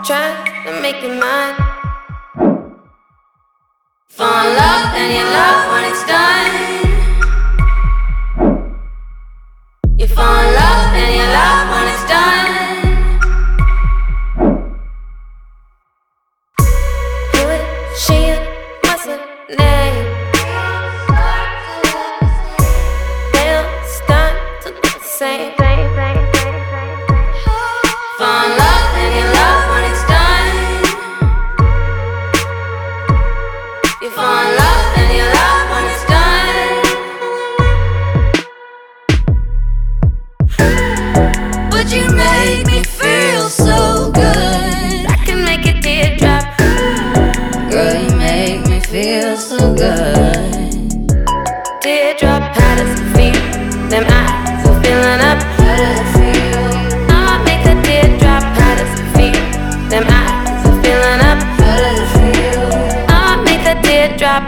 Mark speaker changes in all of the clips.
Speaker 1: trying to make it mine. Fall in love and you love when it's done. You fall in love and you love when it's done. Who is she and what's her name? They don't start to look the same. Fall in love and you love when it's done. You fall in love and you love when it's done. But you make me feel so good. I can make a teardrop. Girl, you make me feel so good. Teardrop, how does it feel? Them eyes are filling up. How does it feel? I'll make a teardrop. How does it feel? Them eyes are filling up. How does it feel? I'll make a teardrop.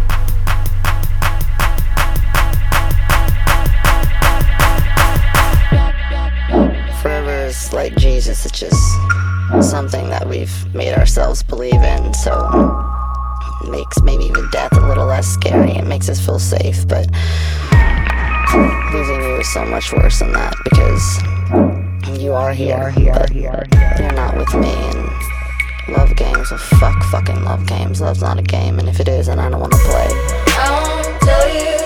Speaker 2: Forever is like Jesus, it's just something that we've made ourselves believe in, so it makes maybe even death a little less scary. It makes us feel safe, but losing you is so much worse than that, because you are here, but you're not with me, and love games, well, fucking love games. Love's not a game, and if it is, then I don't want to play.
Speaker 1: I won't tell you